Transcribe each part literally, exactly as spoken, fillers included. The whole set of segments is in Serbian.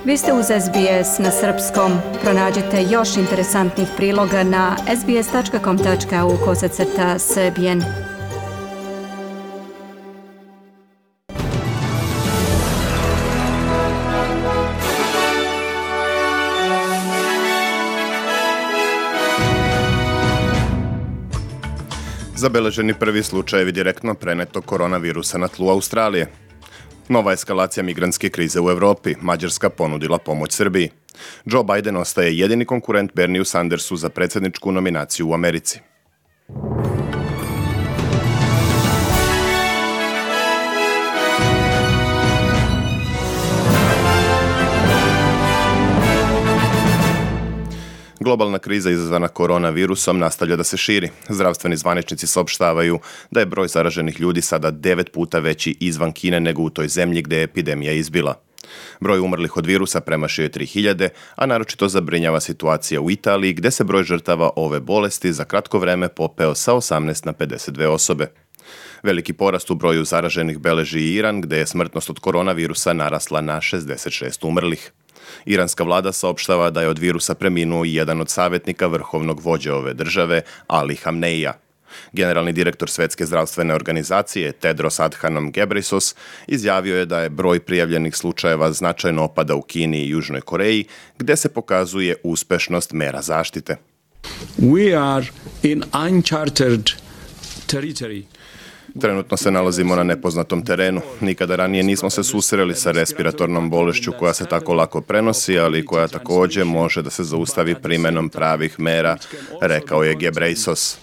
Vi ste uz S B S na srpskom. Pronađite još interesantnih priloga na sbs.com.au kosacrta srbijen. Zabeleženi prvi slučajevi direktno prenetog koronavirusa na tlu Australije. Nova eskalacija migrantske krize u Evropi. Mađarska ponudila pomoć Srbiji. Joe Biden ostaje jedini konkurent Bernieu Sandersu za predsjedničku nominaciju u Americi. Globalna kriza izazvana koronavirusom nastavlja da se širi. Zdravstveni zvaničnici saopštavaju da je broj zaraženih ljudi sada devet puta veći izvan Kine nego u toj zemlji gdje je epidemija izbila. Broj umrlih od virusa premašio je tri hiljade, a naročito zabrinjava situacija u Italiji gdje se broj žrtava ove bolesti za kratko vreme popeo sa osamnaest na pedeset dve osobe. Veliki porast u broju zaraženih beleži i Iran, gdje je smrtnost od koronavirusa narasla na šezdeset šest umrlih. Iranska vlada saopštava da je od virusa preminuo i jedan od savjetnika vrhovnog vođe ove države, Ali Hamneija. Generalni direktor Svjetske zdravstvene organizacije Tedros Adhanom Ghebreyesus izjavio je da je broj prijavljenih slučajeva značajno opada u Kini i Južnoj Koreji, gdje se pokazuje uspešnost mera zaštite. We are in uncharted territory. Trenutno se nalazimo na nepoznatom terenu. Nikada ranije nismo se susreli sa respiratornom bolešću koja se tako lako prenosi, ali koja također može da se zaustavi primjenom pravih mera, rekao je Ghebreyesus.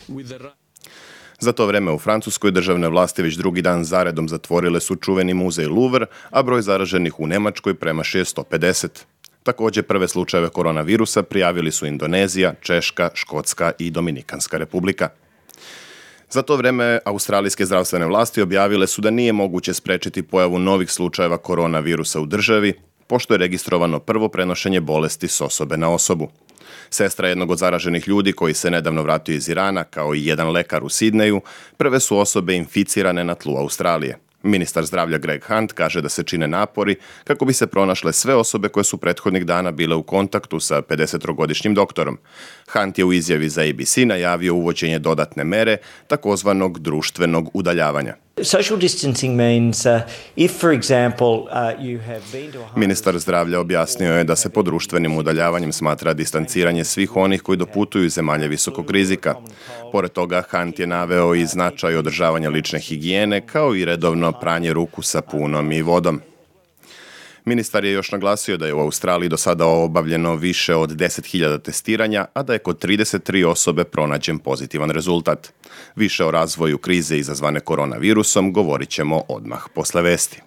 Za to vreme u Francuskoj državne vlasti već drugi dan zaredom zatvorile su čuveni muzej Louvre, a broj zaraženih u Njemačkoj premašuje sto pedeset. Također prve slučajeve koronavirusa prijavili su Indonezija, Češka, Škotska i Dominikanska republika. Za to vreme australijske zdravstvene vlasti objavile su da nije moguće sprečiti pojavu novih slučajeva koronavirusa u državi, pošto je registrovano prvo prenošenje bolesti s osobe na osobu. Sestra jednog od zaraženih ljudi koji se nedavno vratio iz Irana, kao i jedan lekar u Sidneju, prve su osobe inficirane na tlu Australije. Ministar zdravlja Greg Hunt kaže da se čine napori kako bi se pronašle sve osobe koje su prethodnih dana bile u kontaktu sa pedesettrogodišnjim doktorom. Hunt je u izjavi za A B C najavio uvođenje dodatne mere, takozvanog društvenog udaljavanja. Social distancing means uh, if for example uh, you have been to a home... Ministar zdravlja objasnio je da se pod društvenim udaljavanjem smatra distanciranje svih onih koji doputuju iz zemalja visokog rizika. Pored toga, Hunt je naveo i značaj održavanja lične higijene, kao i redovno pranje ruku sapunom i vodom. Ministar je još naglasio da je u Australiji do sada obavljeno više od deset hiljada testiranja, a da je kod trideset tri osobe pronađen pozitivan rezultat. Više o razvoju krize izazvane koronavirusom govorit ćemo odmah posle vesti.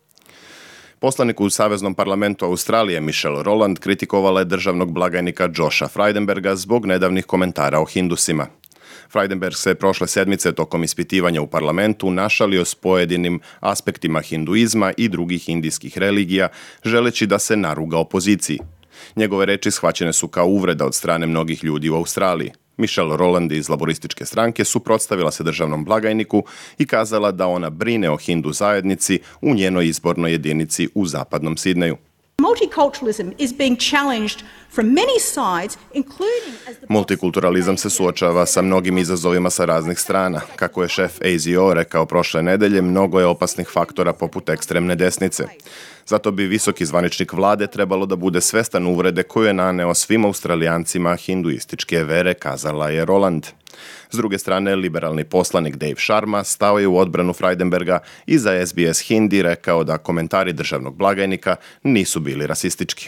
Poslanik u Saveznom parlamentu Australije Michelle Rowland kritikovala je državnog blagajnika Josha Frydenberga zbog nedavnih komentara o hindusima. Frydenberg se prošle sedmice tokom ispitivanja u parlamentu našalio s pojedinim aspektima hinduizma i drugih indijskih religija, želeći da se naruga opoziciji. Njegove reči shvaćene su kao uvreda od strane mnogih ljudi u Australiji. Michelle Rowland iz laborističke stranke suprotstavila se državnom blagajniku i kazala da ona brine o hindu zajednici u njenoj izbornoj jedinici u zapadnom Sidneju. Multiculturalism is being challenged from many sides, including as the... Multikulturalizam se suočava sa mnogim izazovima sa raznih strana. Kako je šef A Z O rekao prošle nedelje, mnogo je opasnih faktora poput ekstremne desnice. Zato bi visoki zvaničnik vlade trebalo da bude svestan uvrede koju je naneo svim Australijancima hinduističke vere, kazala je Rowland. S druge strane, liberalni poslanik Dave Sharma stao je u odbranu Frydenberga i za S B S Hindi rekao da komentari državnog blagajnika nisu bili rasistički.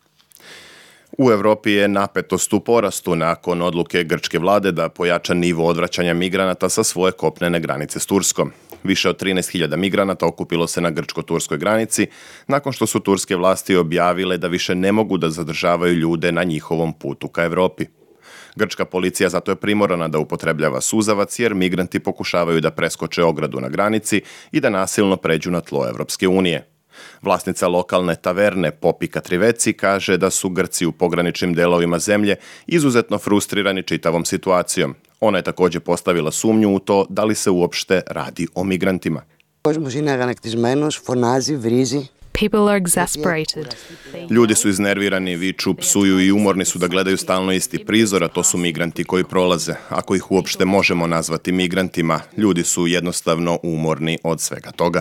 U Evropi je napetost u porastu nakon odluke grčke vlade da pojača nivo odvraćanja migranata sa svoje kopnene granice s Turskom. Više od trinaest hiljada migranata okupilo se na grčko-turskoj granici nakon što su turske vlasti objavile da više ne mogu da zadržavaju ljude na njihovom putu ka Evropi. Grčka policija zato je primorana da upotrebljava suzavac jer migranti pokušavaju da preskoče ogradu na granici i da nasilno pređu na tlo Evropske unije. Vlasnica lokalne taverne Popi Katriveci kaže da su Grci u pograničnim delovima zemlje izuzetno frustrirani čitavom situacijom. Ona je također postavila sumnju u to da li se uopšte radi o migrantima. People are exasperated. Ljudi su iznervirani, viču, psuju i umorni su da gledaju stalno isti prizor, a to su migranti koji prolaze. Ako ih uopšte možemo nazvati migrantima, ljudi su jednostavno umorni od svega toga.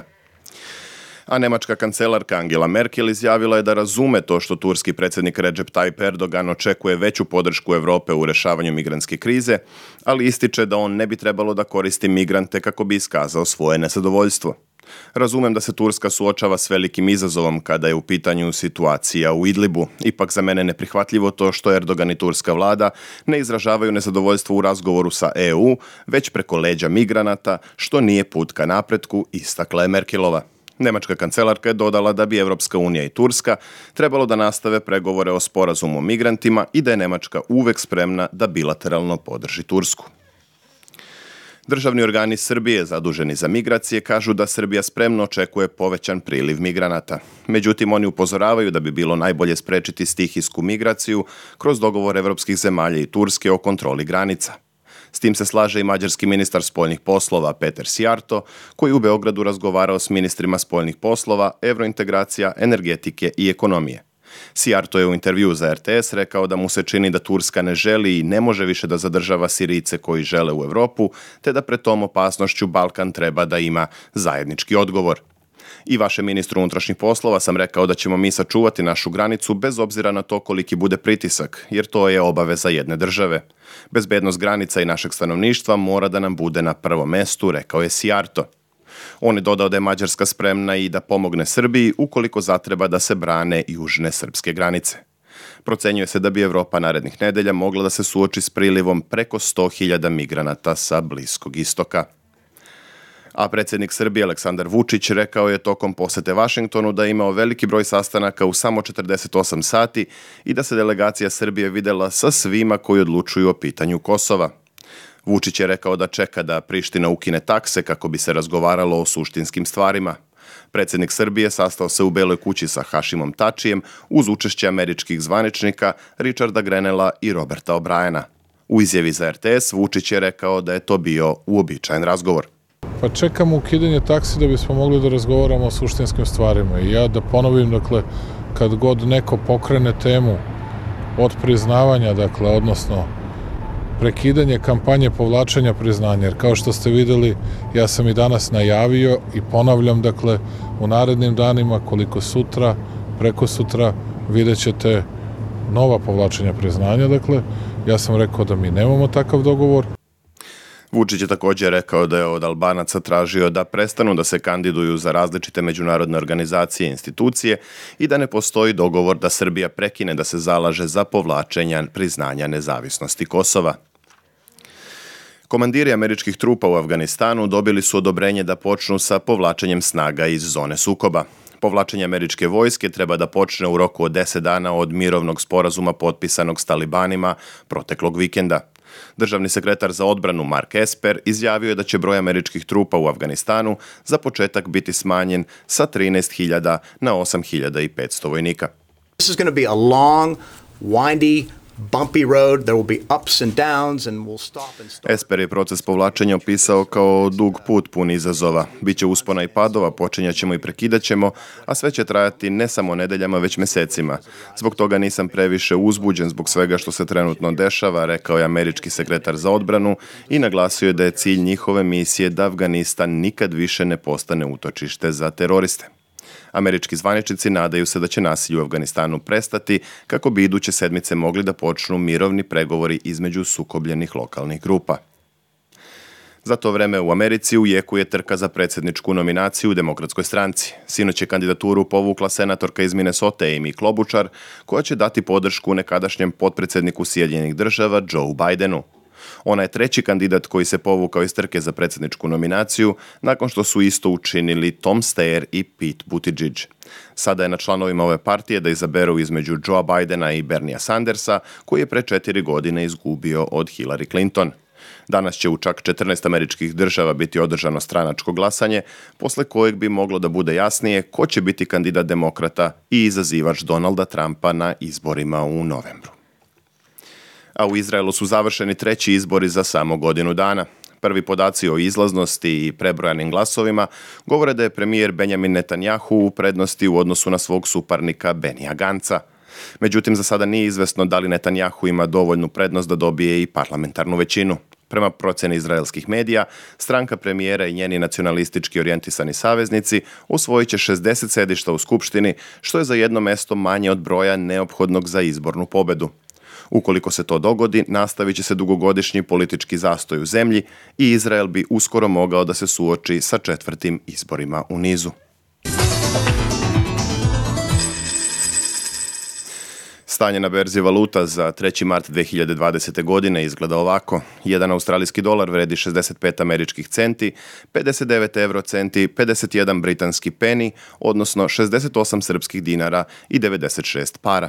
A nemačka kancelarka Angela Merkel izjavila je da razume to što turski predsjednik Recep Tayyip Erdogan očekuje veću podršku Europe u rješavanju migrantske krize, ali ističe da on ne bi trebalo da koristi migrante kako bi iskazao svoje nezadovoljstvo. Razumem da se Turska suočava s velikim izazovom kada je u pitanju situacija u Idlibu. Ipak za mene neprihvatljivo to što Erdogan i turska vlada ne izražavaju nezadovoljstvo u razgovoru sa E U, već preko leđa migranata, što nije put ka napretku, istakla je Merkelova. Nemačka kancelarka je dodala da bi Evropska unija i Turska trebalo da nastave pregovore o sporazumu o migrantima i da je Nemačka uvek spremna da bilateralno podrži Tursku. Državni organi Srbije zaduženi za migracije kažu da Srbija spremno očekuje povećan priliv migranata. Međutim, oni upozoravaju da bi bilo najbolje sprečiti stihijsku migraciju kroz dogovor evropskih zemalja i Turske o kontroli granica. S tim se slaže i mađarski ministar spoljnih poslova Peter Sijarto, koji u Beogradu razgovarao s ministrima spoljnih poslova, evrointegracija, energetike i ekonomije. Sijarto je u intervju za R T S rekao da mu se čini da Turska ne želi i ne može više da zadržava Sirijce koji žele u Europu, te da pred tom opasnošću Balkan treba da ima zajednički odgovor. I vašem ministru unutrašnjih poslova sam rekao da ćemo mi sačuvati našu granicu bez obzira na to koliki bude pritisak, jer to je obaveza jedne države. Bezbednost granica i našeg stanovništva mora da nam bude na prvom mestu, rekao je Sijarto. On je dodao da je Mađarska spremna i da pomogne Srbiji ukoliko zatreba da se brane južne srpske granice. Procenjuje se da bi Evropa narednih nedelja mogla da se suoči s prilivom preko sto hiljada migranata sa Bliskog istoka. A predsjednik Srbije Aleksandar Vučić rekao je tokom posete Vašingtonu da je imao veliki broj sastanaka u samo četrdeset osam sati i da se delegacija Srbije videla sa svima koji odlučuju o pitanju Kosova. Vučić je rekao da čeka da Priština ukine takse kako bi se razgovaralo o suštinskim stvarima. Predsjednik Srbije sastao se u Beloj kući sa Hašimom Tačijem uz učešće američkih zvaničnika Richarda Grenella i Roberta O'Briena. U izjavi za R T S Vučić je rekao da je to bio uobičajen razgovor. Pa čekamo ukidanje taksi da bismo mogli da razgovaramo o suštinskim stvarima. I ja da ponovim, dakle, kad god neko pokrene temu od priznavanja, dakle, odnosno prekidanje kampanje povlačenja priznanja, jer kao što ste videli, ja sam i danas najavio i ponavljam, dakle, u narednim danima, koliko sutra, preko sutra, vidjet ćete nova povlačenja priznanja, dakle, ja sam rekao da mi nemamo takav dogovor. Vučić je također rekao da je od Albanaca tražio da prestanu da se kandiduju za različite međunarodne organizacije i institucije i da ne postoji dogovor da Srbija prekine da se zalaže za povlačenje priznanja nezavisnosti Kosova. Komandiri američkih trupa u Afganistanu dobili su odobrenje da počnu sa povlačenjem snaga iz zone sukoba. Povlačenje američke vojske treba da počne u roku od deset dana od mirovnog sporazuma potpisanog s talibanima proteklog vikenda. Državni sekretar za odbranu Mark Esper izjavio je da će broj američkih trupa u Afganistanu za početak biti smanjen sa trinaest hiljada na osam hiljada petsto vojnika. This is going to be a long, windy, bumpy road. There will be ups and downs and we'll stop and start. Esper je proces povlačenja opisao kao dug put pun izazova. Biće uspona i padova, počinjaćemo i prekidaćemo, a sve će trajati ne samo nedeljama, već mesecima. Zbog toga nisam previše uzbuđen zbog svega što se trenutno dešava, rekao je američki sekretar za odbranu i naglasio je da je cilj njihove misije da Afganistan nikad više ne postane utočište za teroriste. Američki zvaničnici nadaju se da će nasilje u Afganistanu prestati kako bi iduće sedmice mogli da počnu mirovni pregovori između sukobljenih lokalnih grupa. Za to vreme u Americi u jeku je trka za predsjedničku nominaciju u Demokratskoj stranci. Sinoć je kandidaturu povukla senatorka iz Minnesota Amy Klobuchar, koja će dati podršku nekadašnjem potpredsjedniku Sjedinjenih država Joe Bidenu. Ona je treći kandidat koji se povukao iz trke za predsjedničku nominaciju nakon što su isto učinili Tom Steyer i Pete Buttigieg. Sada je na članovima ove partije da izaberu između Joea Bidena i Berniea Sandersa, koji je pre četiri godine izgubio od Hillary Clinton. Danas će u čak četrnaest američkih država biti održano stranačko glasanje, posle kojeg bi moglo da bude jasnije ko će biti kandidat demokrata i izazivač Donalda Trumpa na izborima u novembru. A u Izraelu su završeni treći izbori za samo godinu dana. Prvi podaci o izlaznosti i prebrojanim glasovima govore da je premijer Benjamin Netanjahu u prednosti u odnosu na svog suparnika Benija Ganca. Međutim, za sada nije izvesno da li Netanjahu ima dovoljnu prednost da dobije i parlamentarnu većinu. Prema procjeni izraelskih medija, stranka premijera i njeni nacionalistički orijentisani saveznici osvojit će šezdeset sedišta u Skupštini, što je za jedno mesto manje od broja neophodnog za izbornu pobedu. Ukoliko se to dogodi, nastavit će se dugogodišnji politički zastoj u zemlji i Izrael bi uskoro mogao da se suoči sa četvrtim izborima u nizu. Stanje na berzi valuta za treći mart dve hiljade dvadesete. godine izgleda ovako. Jedan australijski dolar vredi šezdeset pet američkih centi, pedeset devet euro centi, pedeset jedan britanski peni, odnosno šezdeset osam srpskih dinara i devedeset šest para.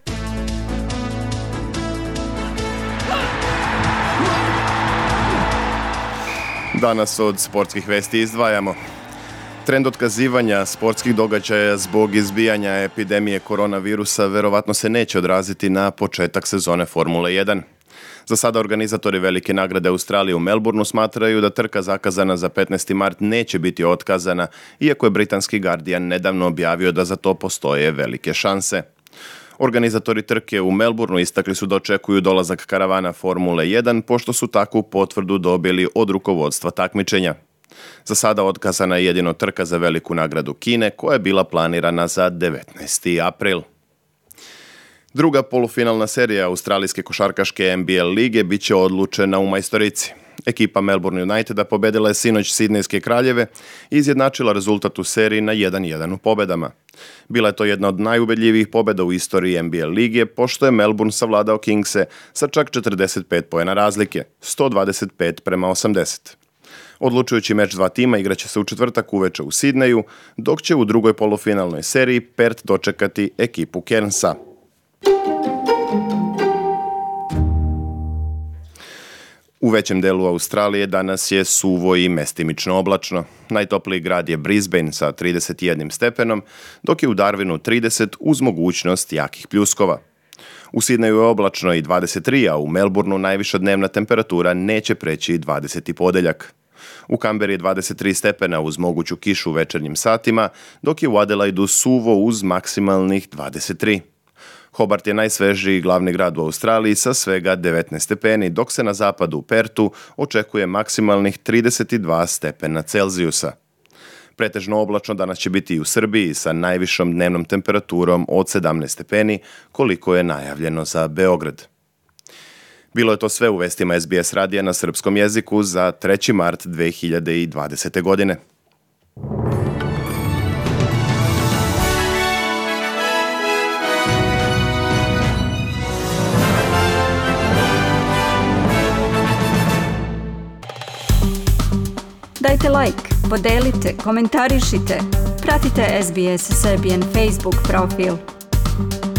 Danas od sportskih vesti izdvajamo. Trend otkazivanja sportskih događaja zbog izbijanja epidemije koronavirusa verovatno se neće odraziti na početak sezone Formule jedan. Za sada organizatori velike nagrade Australije u Melbourneu smatraju da trka zakazana za petnaesti mart neće biti otkazana, iako je britanski Guardian nedavno objavio da za to postoje velike šanse. Organizatori trke u Melbourneu istakli su da očekuju dolazak karavana Formule jedan, pošto su takvu potvrdu dobili od rukovodstva takmičenja. Za sada otkazana je jedino trka za veliku nagradu Kine, koja je bila planirana za devetnaesti april. Druga polufinalna serija australijske košarkaške N B L lige bit će odlučena u majstorici. Ekipa Melbourne Uniteda pobedila je sinoć Sidnejske Kraljeve i izjednačila rezultat u seriji na jedan jedan u pobedama. Bila je to jedna od najubedljivijih pobeda u istoriji N B L lige, pošto je Melbourne savladao Kingse sa čak četrdeset pet poena razlike, sto dvadeset pet prema osamdeset. Odlučujući meč dva tima igraće se u četvrtak uveče u Sidneju, dok će u drugoj polufinalnoj seriji Perth dočekati ekipu Cairnsa. U većem delu Australije danas je suvo i mestimično oblačno. Najtopliji grad je Brisbane sa trideset jedan stepenom, dok je u Darwinu trideset uz mogućnost jakih pljuskova. U Sidneju je oblačno i dvadeset tri, a u Melbourneu najviša dnevna temperatura neće preći dvadeseti ponedeljak. U Kamberi je dvadeset tri stepena uz moguću kišu u večernjim satima, dok je u Adelaidu suvo uz maksimalnih dvadeset tri. Hobart je najsvežiji glavni grad u Australiji sa svega devetnaest stepeni, dok se na zapadu u Pertu očekuje maksimalnih trideset dva stepena Celzijusa. Pretežno oblačno danas će biti i u Srbiji sa najvišom dnevnom temperaturom od sedamnaest stepeni, koliko je najavljeno za Beograd. Bilo je to sve u vestima S B S radija na srpskom jeziku za treći mart dve hiljade dvadesete. godine. Dajte like, podelite, komentarišite, pratite S B S Serbian Facebook profil.